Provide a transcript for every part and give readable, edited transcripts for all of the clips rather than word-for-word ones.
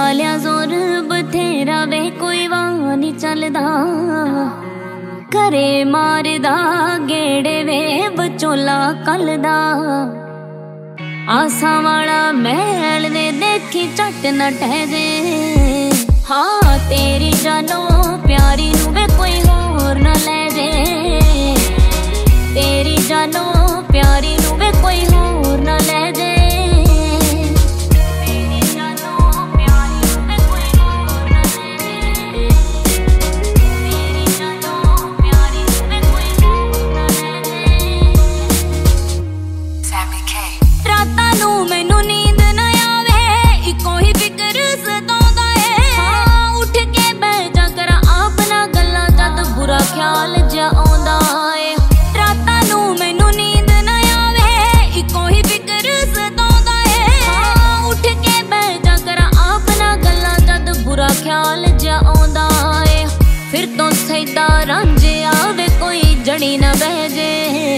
लिया जोर बथेरा वे कोई वाह नहीं चलदा, घरे मारदा गेड़े वे बचोला कलदा। आसा वाला महल ने देखी झट न ठहरे, हाँ तेरी जानो प्यारी नू वे कोई होर न ले जे। तेरी जानो प्यारी नू वे कोई होर न ले जे। ख्याल जा आउंदा ए रातां नूं मैनू नींद ना आवे, इको ही फिकर सताउंदा ए। उठ के बैठ जा करा अपना गल्लां जद बुरा ख्याल जा आउंदा ए। फिर तो सैदा रांझे आवे कोई जड़ी ना बह जे।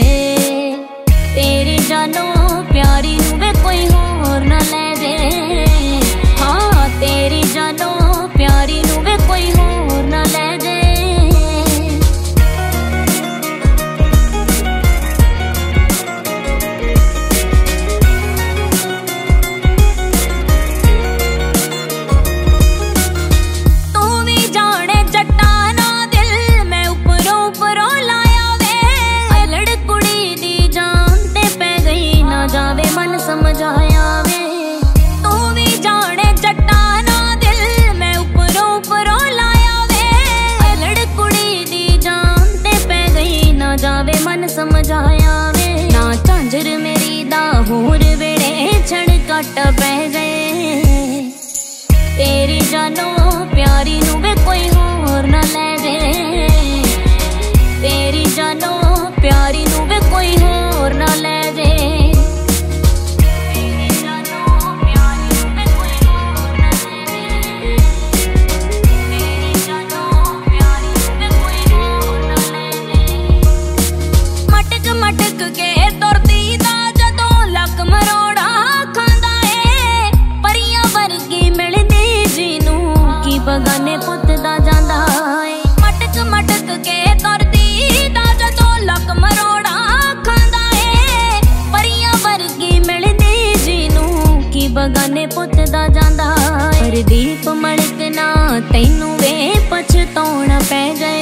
तेरी जानो प्यारी नूं वे कोई होर ना ले जे। हाँ तेरी जानो प्यारी नूं वे कोई होर ना ले जे। समझाया वे तू भी जाने जट्टा ना दिल, मैं उपरों उपरों लाया वे। लड़कुड़ी दी जान ते पै गई ना जावे मन समझाया वे। ना झांझर मेरी दा होर वेड़े छड़ कट पै गए। तेरी जानो प्यारी नू वे कोई होर ना ले जे। तेरी जानो प्यारी नू वे कोई होर ना ले जे। बगाने पुत दा जांदा है मटक मटक के तुरदी दा जदों लक मरोड़ा खांदा है। परियां वर्गी मिलदी जीनू की बगाने पुत दा जांदा है। परदीप मलिक ना तैनू वे पछताउणा पै जाए।